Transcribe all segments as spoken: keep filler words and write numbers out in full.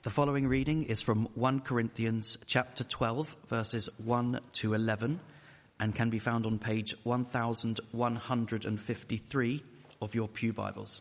The following reading is from First Corinthians chapter twelve, verses one to eleven, and can be found on page one thousand one hundred fifty-three of your Pew Bibles.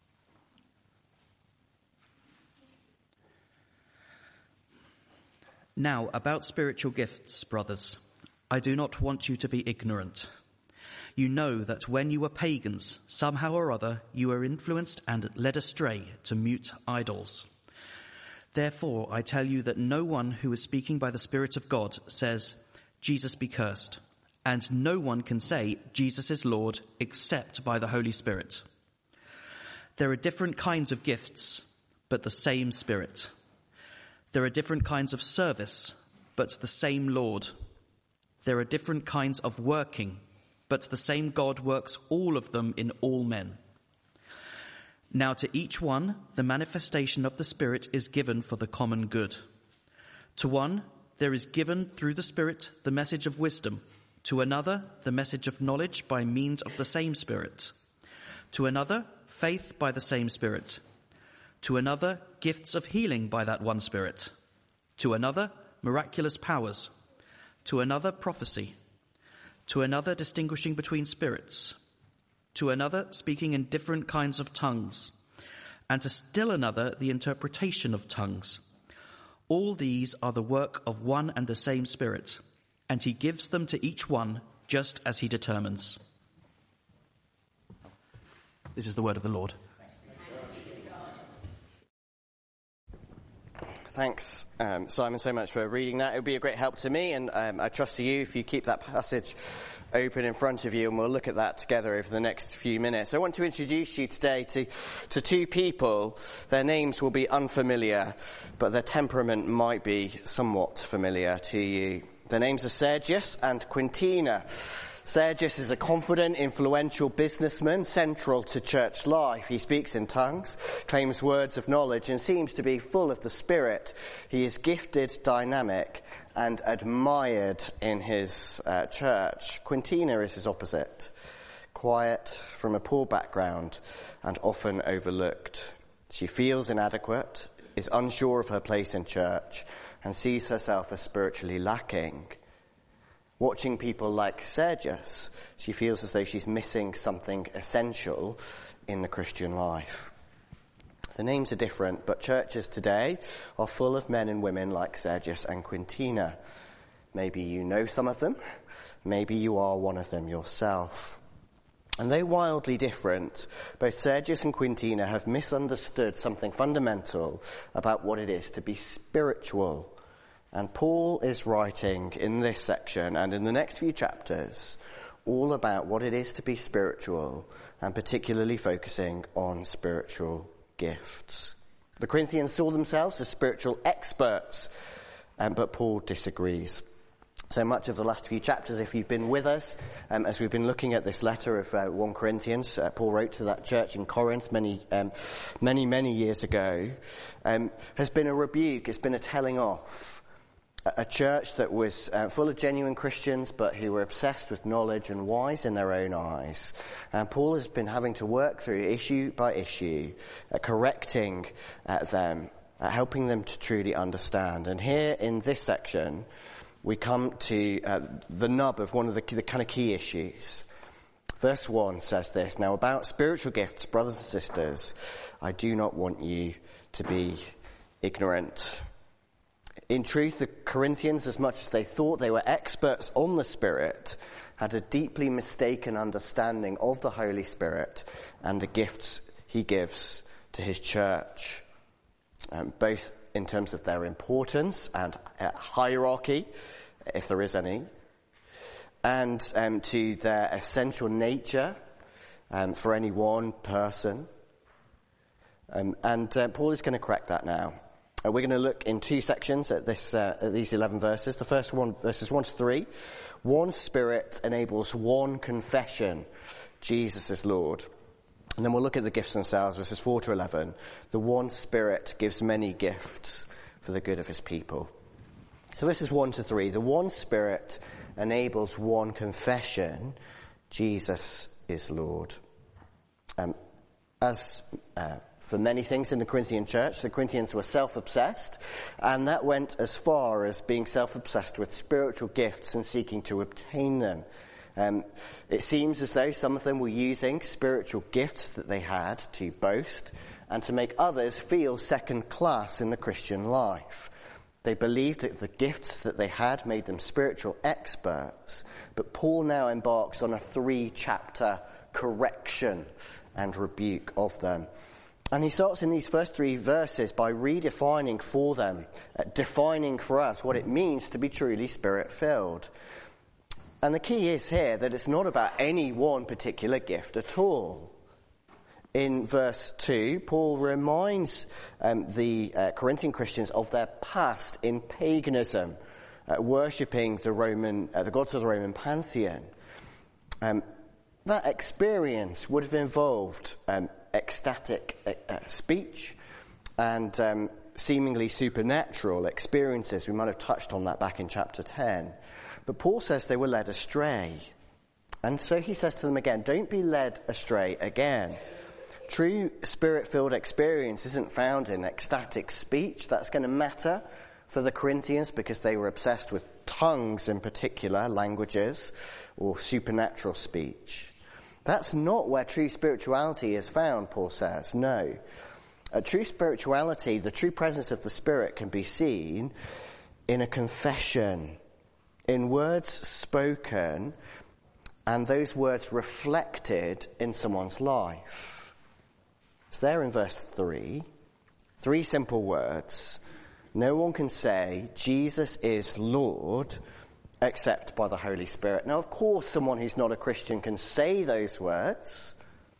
Now, about spiritual gifts, brothers, I do not want you to be ignorant. You know that when you were pagans, somehow or other, you were influenced and led astray to mute idols. Therefore, I tell you that no one who is speaking by the Spirit of God says, Jesus be cursed, and no one can say, Jesus is Lord, except by the Holy Spirit. There are different kinds of gifts, but the same Spirit. There are different kinds of service, but the same Lord. There are different kinds of working, but the same God works all of them in all men. Now to each one, the manifestation of the Spirit is given for the common good. To one, there is given through the Spirit the message of wisdom. To another, the message of knowledge by means of the same Spirit. To another, faith by the same Spirit. To another, gifts of healing by that one Spirit. To another, miraculous powers. To another, prophecy. To another, distinguishing between spirits. To another, speaking in different kinds of tongues. And to still another, the interpretation of tongues. All these are the work of one and the same Spirit, and he gives them to each one just as he determines. This is the word of the Lord. Thanks, um, Simon, so much for reading that. It would be a great help to me, and um, I trust to you if you keep that passage open in front of you, and we'll look at that together over the next few minutes. I want to introduce you today to, to two people. Their names will be unfamiliar, but their temperament might be somewhat familiar to you. Their names are Sergius and Quintina. Sergius is a confident, influential businessman central to church life. He speaks in tongues, claims words of knowledge, and seems to be full of the Spirit. He is gifted, dynamic, and admired in his uh, church. Quintina is his opposite. Quiet, from a poor background, and often overlooked. She feels inadequate, is unsure of her place in church, and sees herself as spiritually lacking. Watching people like Sergius, she feels as though she's missing something essential in the Christian life. The names are different, but churches today are full of men and women like Sergius and Quintina. Maybe you know some of them. Maybe you are one of them yourself. And though wildly different, both Sergius and Quintina have misunderstood something fundamental about what it is to be spiritual. And Paul is writing in this section and in the next few chapters all about what it is to be spiritual, and particularly focusing on spiritual gifts. The Corinthians saw themselves as spiritual experts, um, but Paul disagrees. So much of the last few chapters, if you've been with us, um, as we've been looking at this letter of uh, First Corinthians, uh, Paul wrote to that church in Corinth many, um, many, many years ago, um, has been a rebuke. It's been a telling off. A church that was uh, full of genuine Christians, but who were obsessed with knowledge and wise in their own eyes. And Paul has been having to work through issue by issue, uh, correcting uh, them, uh, helping them to truly understand. And here in this section, we come to uh, the nub of one of the, the kind of key issues. Verse one says this, "Now about spiritual gifts, brothers and sisters, I do not want you to be ignorant." In truth, the Corinthians, as much as they thought they were experts on the Spirit, had a deeply mistaken understanding of the Holy Spirit and the gifts he gives to his church, um, both in terms of their importance and uh, hierarchy, if there is any, and um, to their essential nature um, for any one person. Um, and uh, Paul is going to correct that now. Uh, we're going to look in two sections at this, uh, at these eleven verses. The first one, verses one to three. One Spirit enables one confession, Jesus is Lord. And then we'll look at the gifts themselves, verses four to eleven. The one Spirit gives many gifts for the good of his people. So verses one to three. The one Spirit enables one confession, Jesus is Lord. Um, as uh, for many things in the Corinthian church. The Corinthians were self-obsessed, and that went as far as being self-obsessed with spiritual gifts and seeking to obtain them. Um, it seems as though some of them were using spiritual gifts that they had to boast and to make others feel second class in the Christian life. They believed that the gifts that they had made them spiritual experts, but Paul now embarks on a three-chapter correction and rebuke of them. And he starts in these first three verses by redefining for them, uh, defining for us what it means to be truly Spirit-filled. And the key is here that it's not about any one particular gift at all. In verse two, Paul reminds um, the uh, Corinthian Christians of their past in paganism, uh, worshipping the Roman, uh, the gods of the Roman pantheon. Um, that experience would have involved um, ecstatic uh, speech and um, seemingly supernatural experiences. We might have touched on that back in chapter ten. But Paul says they were led astray. And so he says to them again, don't be led astray again. True Spirit-filled experience isn't found in ecstatic speech. That's going to matter for the Corinthians because they were obsessed with tongues in particular, languages, or supernatural speech. That's not where true spirituality is found, Paul says. No. A true spirituality, the true presence of the Spirit can be seen in a confession, in words spoken, and those words reflected in someone's life. It's there in verse three. Three simple words. No one can say, Jesus is Lord, except by the Holy Spirit. Now, of course, someone who's not a Christian can say those words,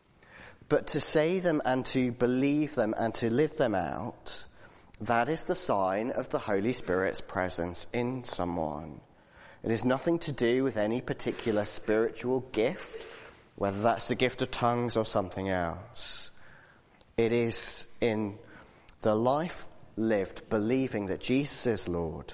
but to say them and to believe them and to live them out, that is the sign of the Holy Spirit's presence in someone. It has nothing to do with any particular spiritual gift, whether that's the gift of tongues or something else. It is in the life lived believing that Jesus is Lord.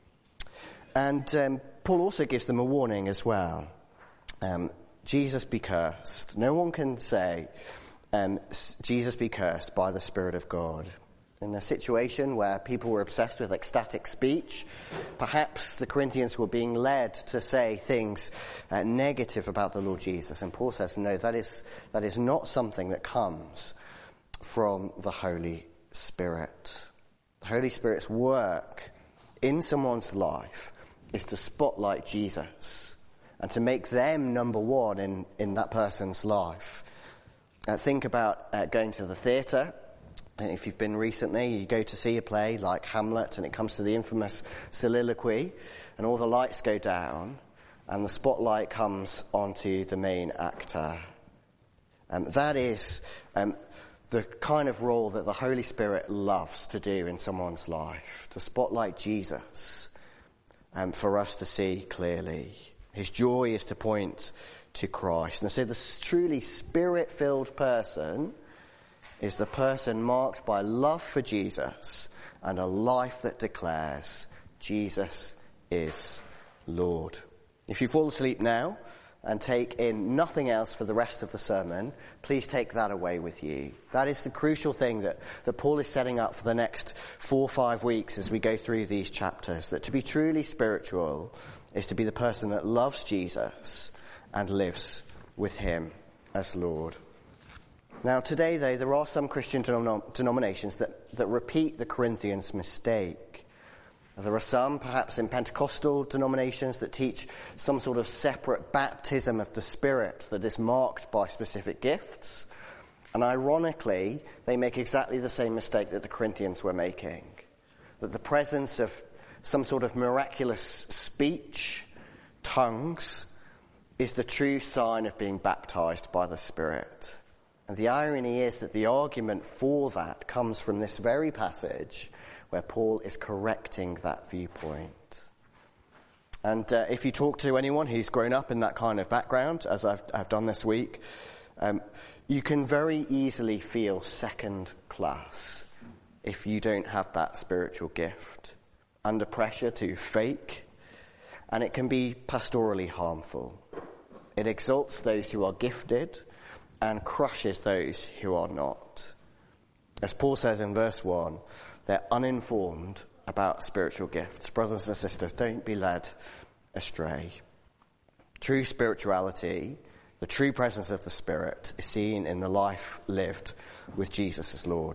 And um, Paul also gives them a warning as well. Um, Jesus be cursed. No one can say, um, Jesus be cursed by the Spirit of God. In a situation where people were obsessed with ecstatic speech, perhaps the Corinthians were being led to say things uh, negative about the Lord Jesus. And Paul says, no, that is, that is not something that comes from the Holy Spirit. The Holy Spirit's work in someone's life is to spotlight Jesus and to make them number one in, in that person's life. Uh, think about uh, going to the theatre. And if you've been recently, you go to see a play like Hamlet and it comes to the infamous soliloquy and all the lights go down and the spotlight comes onto the main actor. Um, that is um, the kind of role that the Holy Spirit loves to do in someone's life, to spotlight Jesus um, for us to see clearly. His joy is to point to Christ. And so the truly Spirit-filled person is the person marked by love for Jesus and a life that declares Jesus is Lord. If you fall asleep now and take in nothing else for the rest of the sermon, please take that away with you. That is the crucial thing that, that Paul is setting up for the next four or five weeks as we go through these chapters, that to be truly spiritual is to be the person that loves Jesus and lives with him as Lord. Now, today, though, there are some Christian denom- denominations that, that repeat the Corinthians' mistake. There are some, perhaps in Pentecostal denominations, that teach some sort of separate baptism of the Spirit that is marked by specific gifts. And ironically, they make exactly the same mistake that the Corinthians were making. That the presence of some sort of miraculous speech, tongues, is the true sign of being baptized by the Spirit. And the irony is that the argument for that comes from this very passage where Paul is correcting that viewpoint. And uh, if you talk to anyone who's grown up in that kind of background, as I've, I've done this week, um, you can very easily feel second class if you don't have that spiritual gift, under pressure to fake, and it can be pastorally harmful. It exalts those who are gifted and crushes those who are not. As Paul says in verse one, they're uninformed about spiritual gifts. Brothers and sisters, don't be led astray. True spirituality, the true presence of the Spirit, is seen in the life lived with Jesus as Lord.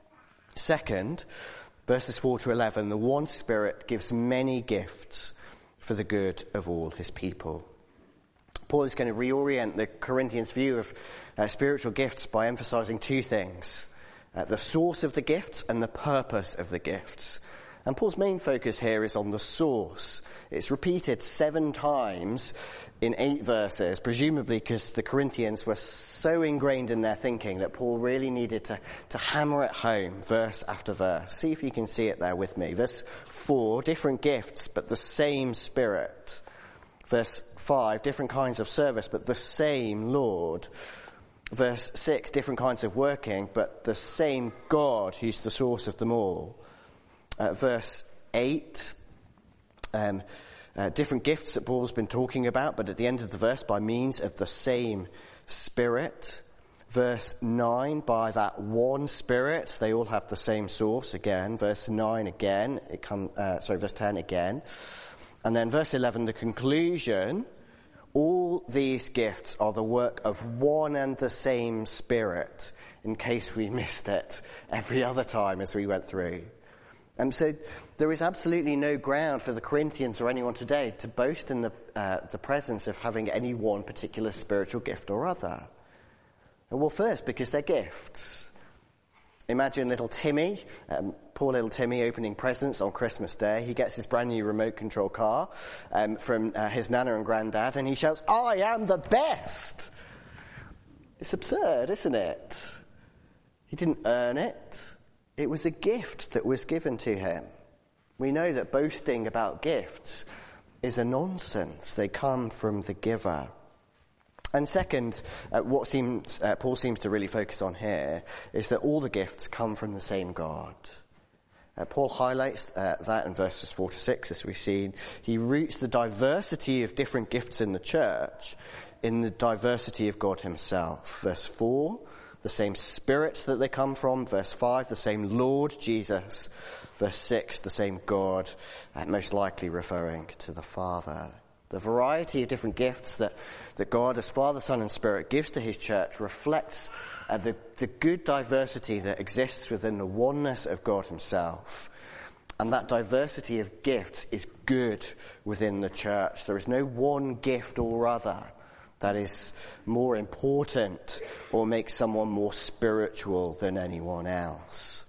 Second, verses four to eleven, the one Spirit gives many gifts for the good of all his people. Paul is going to reorient the Corinthians' view of uh, spiritual gifts by emphasizing two things: uh, the source of the gifts and the purpose of the gifts. And Paul's main focus here is on the source. It's repeated seven times in eight verses, presumably because the Corinthians were so ingrained in their thinking that Paul really needed to, to hammer it home verse after verse. See if you can see it there with me. Verse four, different gifts, but the same Spirit. Verse five, different kinds of service, but the same Lord. Verse six, different kinds of working, but the same God who's the source of them all. Uh, verse eight, um, uh, different gifts that Paul's been talking about, but at the end of the verse, by means of the same Spirit. Verse nine, by that one Spirit, they all have the same source again. Verse nine again, it come, uh, sorry, verse ten again. And then verse eleven, the conclusion, all these gifts are the work of one and the same Spirit, in case we missed it every other time as we went through. And so there is absolutely no ground for the Corinthians or anyone today to boast in the uh, the presence of having any one particular spiritual gift or other. Well, first, because they're gifts. Imagine little Timmy, um, poor little Timmy opening presents on Christmas Day. He gets his brand new remote control car um, from uh, his nana and granddad, and he shouts, "I am the best!" It's absurd, isn't it? He didn't earn it. It was a gift that was given to him. We know that boasting about gifts is a nonsense. They come from the giver. And second, uh, what seems uh, Paul seems to really focus on here is that all the gifts come from the same God. Uh, Paul highlights uh, that in verses four to six, as we've seen. He roots the diversity of different gifts in the church in the diversity of God himself. Verse four, the same Spirit that they come from. Verse five, the same Lord Jesus. Verse six, the same God, uh, most likely referring to the Father. The variety of different gifts that, that God as Father, Son and Spirit gives to his church reflects uh, the, the good diversity that exists within the oneness of God himself. And that diversity of gifts is good within the church. There is no one gift or other that is more important or makes someone more spiritual than anyone else.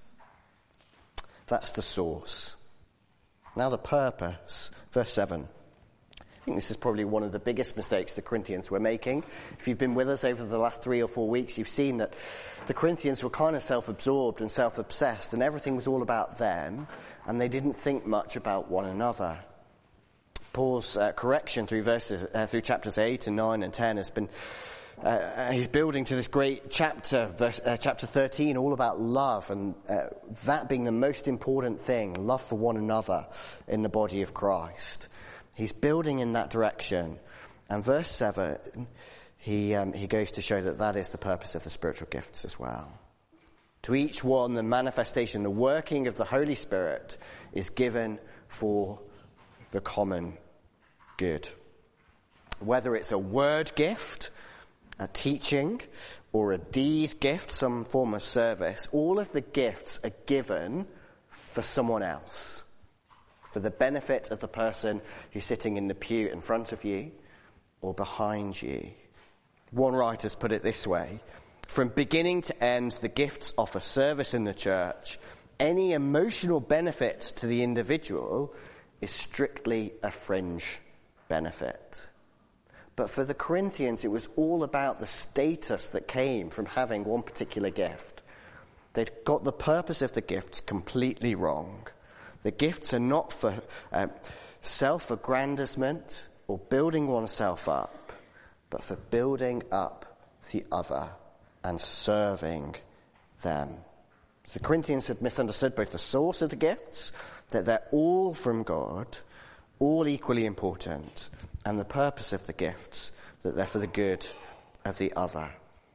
That's the source. Now the purpose. Verse seven. I think this is probably one of the biggest mistakes the Corinthians were making. If you've been with us over the last three or four weeks, you've seen that the Corinthians were kind of self-absorbed and self-obsessed, and everything was all about them, and they didn't think much about one another. Paul's uh, correction through verses, uh, through chapters eight and nine and ten has been, uh, he's building to this great chapter, verse, uh, chapter thirteen, all about love, and uh, that being the most important thing, love for one another in the body of Christ. He's building in that direction. And verse seven, he, um, he goes to show that that is the purpose of the spiritual gifts as well. To each one, the manifestation, the working of the Holy Spirit is given for the common good. Whether it's a word gift, a teaching, or a deed gift, some form of service, all of the gifts are given for someone else, for the benefit of the person who's sitting in the pew in front of you or behind you. One writer's put it this way: from beginning to end, the gifts offer service in the church. Any emotional benefit to the individual is strictly a fringe benefit. But for the Corinthians, it was all about the status that came from having one particular gift. They'd got the purpose of the gifts completely wrong. The gifts are not for um, self-aggrandizement or building oneself up, but for building up the other and serving them. The Corinthians had misunderstood both the source of the gifts, that they're all from God, all equally important, and the purpose of the gifts, that they're for the good of the other.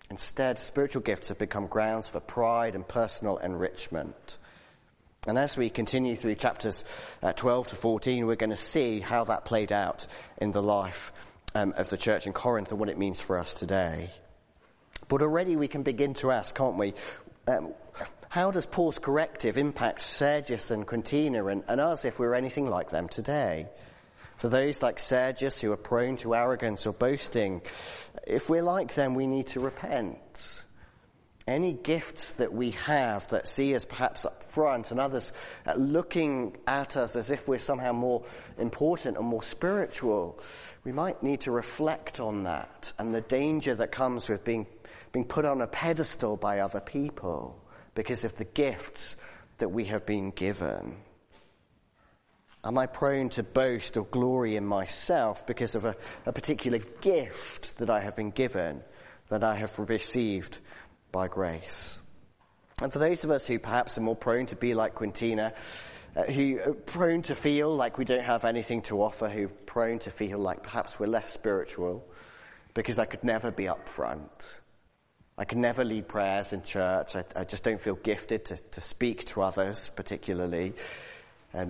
Instead, spiritual gifts have become grounds for pride and personal enrichment. And as we continue through chapters uh, twelve to fourteen, we're going to see how that played out in the life um, of the church in Corinth and what it means for us today. But already we can begin to ask, can't we, um, how does Paul's corrective impact Sergius and Quintina and, and us if we're anything like them today? For those like Sergius who are prone to arrogance or boasting, if we're like them, we need to repent. Any gifts that we have that see us perhaps up front and others looking at us as if we're somehow more important and more spiritual, we might need to reflect on that and the danger that comes with being, being put on a pedestal by other people because of the gifts that we have been given. Am I prone to boast or glory in myself because of a, a particular gift that I have been given, that I have received by grace? And for those of us who perhaps are more prone to be like Quintina, uh, who are prone to feel like we don't have anything to offer, who are prone to feel like perhaps we're less spiritual because I could never be up front. I can never lead prayers in church. I, I just don't feel gifted to, to speak to others particularly. Um,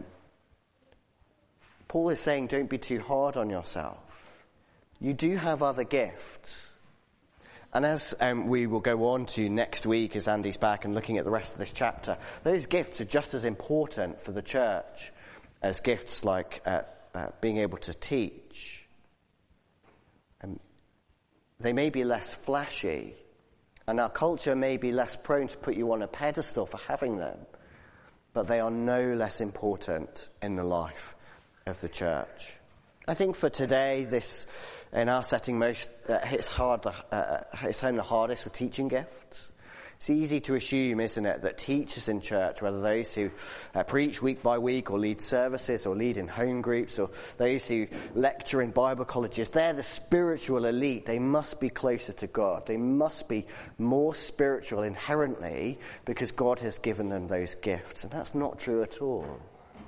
Paul is saying don't be too hard on yourself. You do have other gifts. And as um, we will go on to next week as Andy's back and looking at the rest of this chapter, those gifts are just as important for the church as gifts like uh, uh, being able to teach. Um, they may be less flashy, and our culture may be less prone to put you on a pedestal for having them, but they are no less important in the life of the church. I think for today, this, in our setting, most uh, hits hard, uh, hits home the hardest with teaching gifts. It's easy to assume, isn't it, that teachers in church, whether those who uh, preach week by week or lead services or lead in home groups or those who lecture in Bible colleges, they're the spiritual elite. They must be closer to God. They must be more spiritual inherently because God has given them those gifts. And that's not true at all.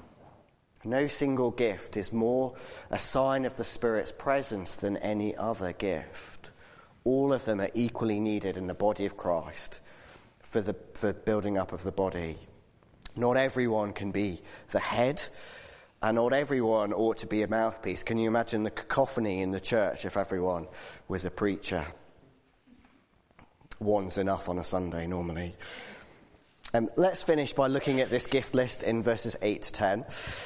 No single gift is more a sign of the Spirit's presence than any other gift. All of them are equally needed in the body of Christ for the for building up of the body. Not everyone can be the head, and not everyone ought to be a mouthpiece. Can you imagine the cacophony in the church if everyone was a preacher? One's enough on a Sunday normally. Um, let's finish by looking at this gift list in verses eight to ten.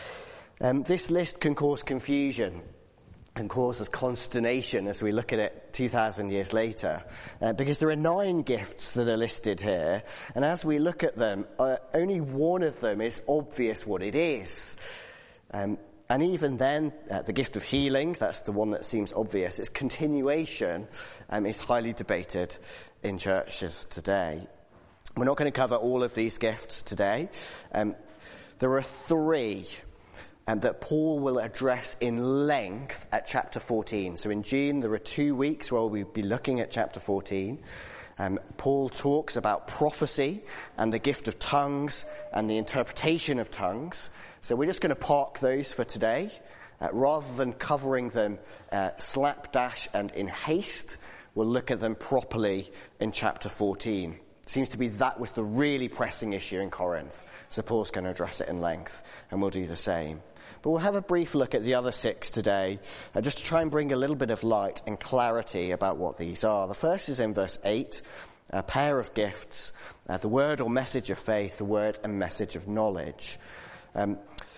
Um, this list can cause confusion and cause us consternation as we look at it two thousand years later, uh, because there are nine gifts that are listed here, and as we look at them, uh, only one of them is obvious what it is. Um, and even then, uh, the gift of healing, that's the one that seems obvious. Its continuation um, is highly debated in churches today. We're not going to cover all of these gifts today. Um, there are three and that Paul will address in length at chapter fourteen. So in June, there are two weeks where we'll be looking at chapter fourteen. Um, Paul talks about prophecy and the gift of tongues and the interpretation of tongues. So we're just going to park those for today. Uh, rather than covering them uh, slapdash and in haste, we'll look at them properly in chapter fourteen. Seems to be that was the really pressing issue in Corinth. So Paul's going to address it in length, and we'll do the same. But we'll have a brief look at the other six today, uh, just to try and bring a little bit of light and clarity about what these are. The first is in verse eight, a pair of gifts, uh, the word or message of faith, the word and message of knowledge. Um,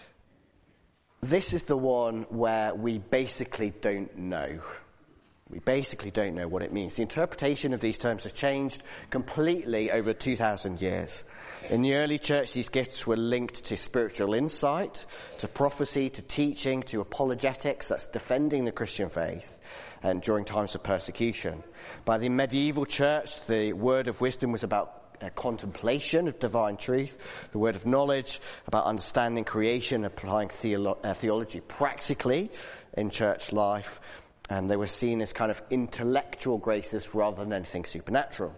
this is the one where we basically don't know. We basically don't know what it means. The interpretation of these terms has changed completely over two thousand years. In the early church, these gifts were linked to spiritual insight, to prophecy, to teaching, to apologetics, that's defending the Christian faith, and during times of persecution. By the medieval church, the word of wisdom was about uh, contemplation of divine truth, the word of knowledge about understanding creation, applying theolo- uh, theology practically in church life, and they were seen as kind of intellectual graces rather than anything supernatural.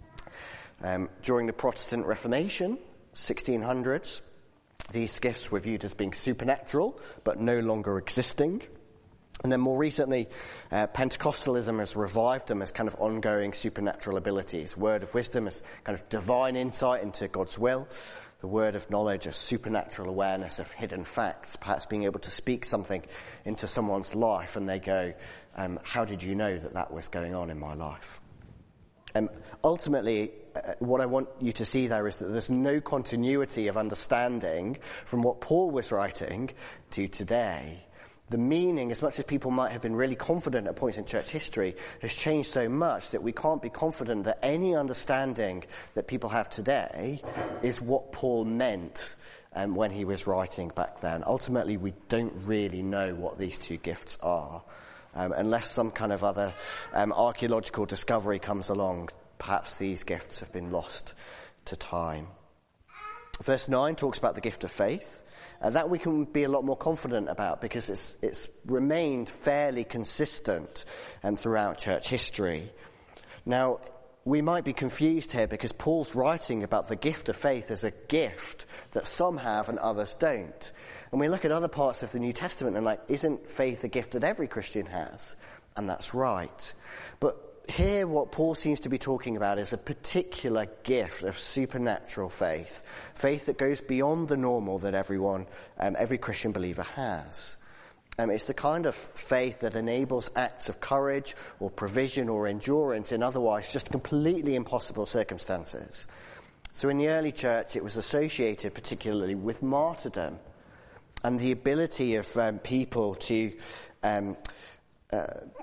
Um, during the Protestant Reformation, sixteen hundreds, these gifts were viewed as being supernatural, but no longer existing. And then more recently, uh, Pentecostalism has revived them as kind of ongoing supernatural abilities. Word of wisdom as kind of divine insight into God's will. The word of knowledge as supernatural awareness of hidden facts, perhaps being able to speak something into someone's life and they go, um, how did you know that that was going on in my life? Um, ultimately, uh, what I want you to see there is that there's no continuity of understanding from what Paul was writing to today. The meaning, as much as people might have been really confident at points in church history, has changed so much that we can't be confident that any understanding that people have today is what Paul meant um, when he was writing back then. Ultimately, we don't really know what these two gifts are. Um, unless some kind of other um, archaeological discovery comes along, perhaps these gifts have been lost to time. Verse nine talks about the gift of faith. Uh, that we can be a lot more confident about because it's it's remained fairly consistent um, throughout church history. Now, we might be confused here because Paul's writing about the gift of faith as a gift that some have and others don't. And we look at other parts of the New Testament and like, isn't faith a gift that every Christian has? And that's right. But here what Paul seems to be talking about is a particular gift of supernatural faith. Faith that goes beyond the normal that everyone, um, every Christian believer has. Um, it's the kind of faith that enables acts of courage or provision or endurance in otherwise just completely impossible circumstances. So in the early church it was associated particularly with martyrdom and the ability of um, people to um, uh,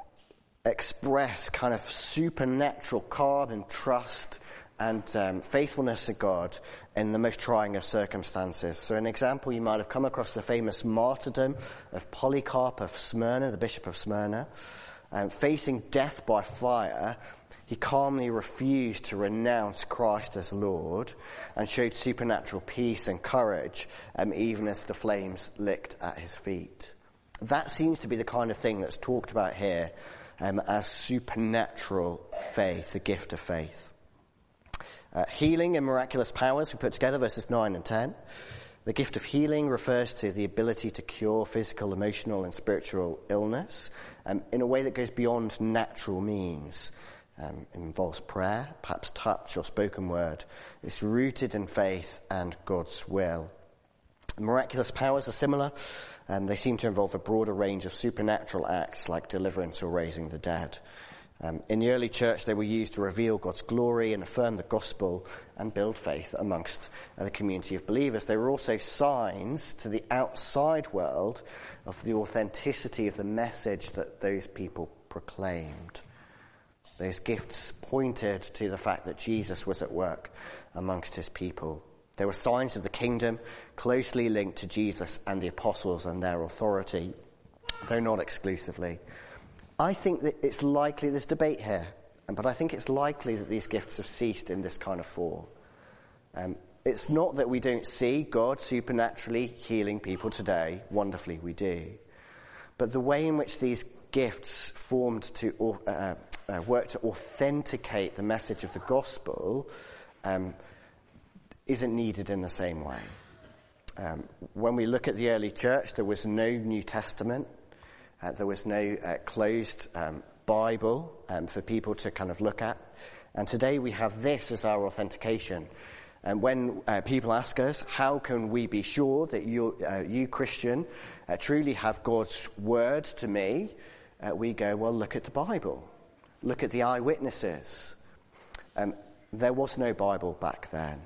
express kind of supernatural calm and trust and um, faithfulness to God in the most trying of circumstances. So an example, you might have come across the famous martyrdom of Polycarp of Smyrna, the Bishop of Smyrna. Um, facing death by fire, he calmly refused to renounce Christ as Lord and showed supernatural peace and courage, um, even as the flames licked at his feet. That seems to be the kind of thing that's talked about here um, as supernatural faith, the gift of faith. Uh, healing and miraculous powers we put together, verses nine and ten. The gift of healing refers to the ability to cure physical, emotional and spiritual illness um, in a way that goes beyond natural means. Um, it involves prayer, perhaps touch or spoken word. It's rooted in faith and God's will. Miraculous powers are similar. Um, they seem to involve a broader range of supernatural acts like deliverance or raising the dead. Um, in the early church, they were used to reveal God's glory and affirm the gospel and build faith amongst uh, the community of believers. They were also signs to the outside world of the authenticity of the message that those people proclaimed. Those gifts pointed to the fact that Jesus was at work amongst his people. They were signs of the kingdom, closely linked to Jesus and the apostles and their authority, though not exclusively. I think that it's likely, there's debate here, but I think it's likely that these gifts have ceased in this kind of form. Um, it's not that we don't see God supernaturally healing people today. Wonderfully, we do. But the way in which these gifts formed to uh, uh, work to authenticate the message of the gospel um, isn't needed in the same way. Um, when we look at the early church, there was no New Testament. Uh, there was no uh, closed um, Bible um, for people to kind of look at. And today we have this as our authentication. And when uh, people ask us, how can we be sure that you, uh, you Christian, uh, truly have God's word to me? Uh, we go, well, look at the Bible. Look at the eyewitnesses. Um, there was no Bible back then.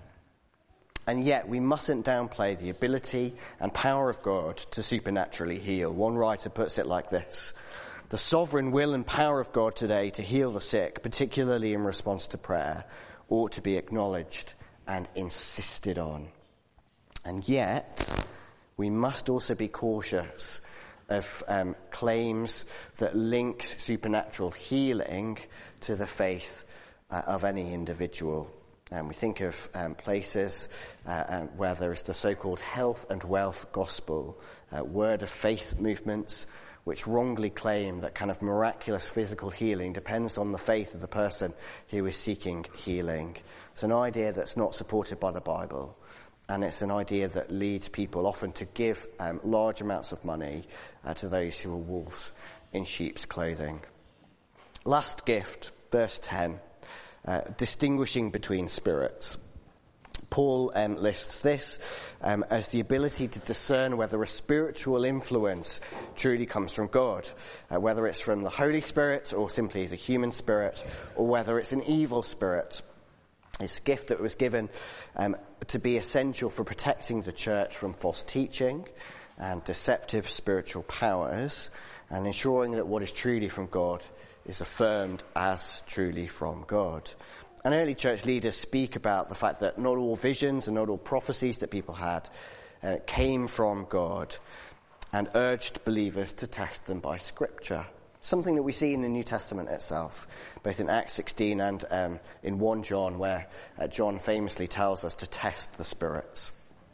And yet we mustn't downplay the ability and power of God to supernaturally heal. One writer puts it like this: the sovereign will and power of God today to heal the sick, particularly in response to prayer, ought to be acknowledged and insisted on. And yet we must also be cautious of um, claims that link supernatural healing to the faith uh, of any individual. And we think of um, places uh, um, where there is the so-called health and wealth gospel, uh, word of faith movements, which wrongly claim that kind of miraculous physical healing depends on the faith of the person who is seeking healing. It's an idea that's not supported by the Bible, and it's an idea that leads people often to give um, large amounts of money uh, to those who are wolves in sheep's clothing. Last gift, verse ten, uh, distinguishing between spirits. Paul um, lists this um, as the ability to discern whether a spiritual influence truly comes from God, uh, whether it's from the Holy Spirit or simply the human spirit, or whether it's an evil spirit. It's a gift that was given um, to be essential for protecting the church from false teaching and deceptive spiritual powers, and ensuring that what is truly from God is affirmed as truly from God. And early church leaders speak about the fact that not all visions and not all prophecies that people had uh, came from God, and urged believers to test them by Scripture. Something that we see in the New Testament itself, both in Acts sixteen and um, in First John, where uh, John famously tells us to test the spirits.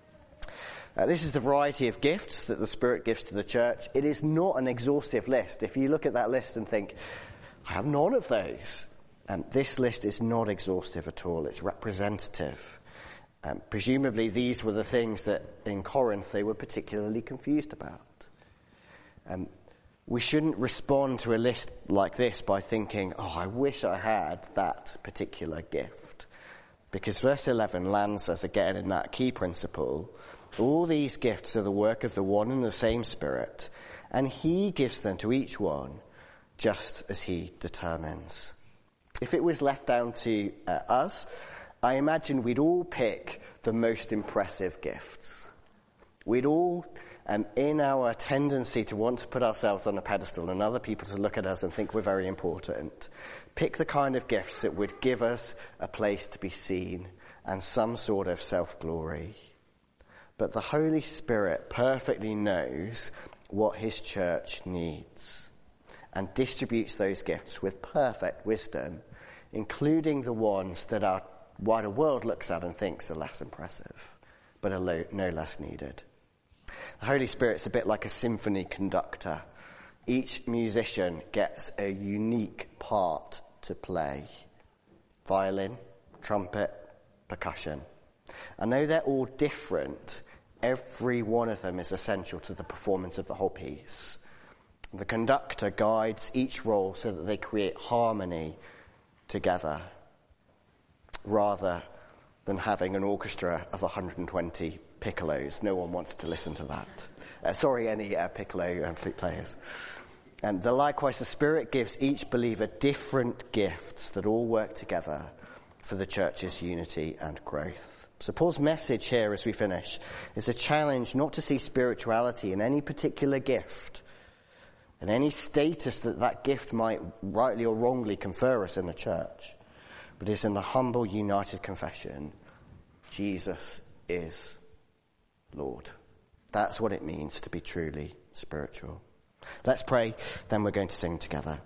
Uh, this is the variety of gifts that the Spirit gives to the church. It is not an exhaustive list. If you look at that list and think, I have none of those, Um, this list is not exhaustive at all. It's representative. Um, presumably these were the things that in Corinth they were particularly confused about. Um, we shouldn't respond to a list like this by thinking, oh, I wish I had that particular gift. Because verse eleven lands us again in that key principle. All these gifts are the work of the one and the same Spirit, and he gives them to each one just as he determines. If it was left down to uh, us, I imagine we'd all pick the most impressive gifts. We'd all, um, in our tendency to want to put ourselves on a pedestal and other people to look at us and think we're very important, pick the kind of gifts that would give us a place to be seen and some sort of self-glory. But the Holy Spirit perfectly knows what his church needs and distributes those gifts with perfect wisdom, including the ones that our wider world looks at and thinks are less impressive, but are lo- no less needed. The Holy Spirit's a bit like a symphony conductor. Each musician gets a unique part to play. Violin, trumpet, percussion. And though they're all different, every one of them is essential to the performance of the whole piece. The conductor guides each role so that they create harmony together, rather than having an orchestra of one hundred twenty piccolos. No one wants to listen to that. Uh, sorry, any uh, piccolo and flute players. And the, likewise, the Spirit gives each believer different gifts that all work together for the church's unity and growth. So Paul's message here as we finish is a challenge not to see spirituality in any particular gift and any status that that gift might rightly or wrongly confer us in the church, but is in the humble, united confession, Jesus is Lord. That's what it means to be truly spiritual. Let's pray, then we're going to sing together.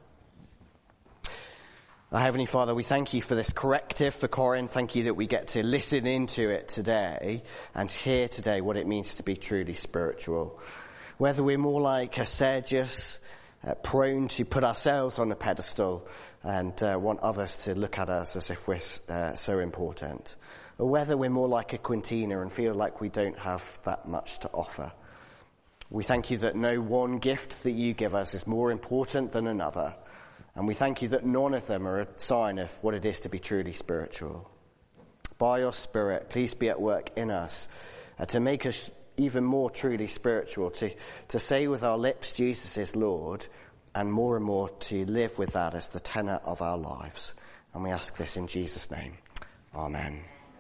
Our Heavenly Father, we thank you for this corrective for Corinth. Thank you that we get to listen into it today and hear today what it means to be truly spiritual. Whether we're more like a Sergius, uh, prone to put ourselves on a pedestal and uh, want others to look at us as if we're uh, so important, or whether we're more like a Quintina and feel like we don't have that much to offer. We thank you that no one gift that you give us is more important than another, and we thank you that none of them are a sign of what it is to be truly spiritual. By your Spirit, please be at work in us uh, to make us even more truly spiritual, to, to say with our lips Jesus is Lord, and more and more to live with that as the tenor of our lives. And we ask this in Jesus' name. Amen.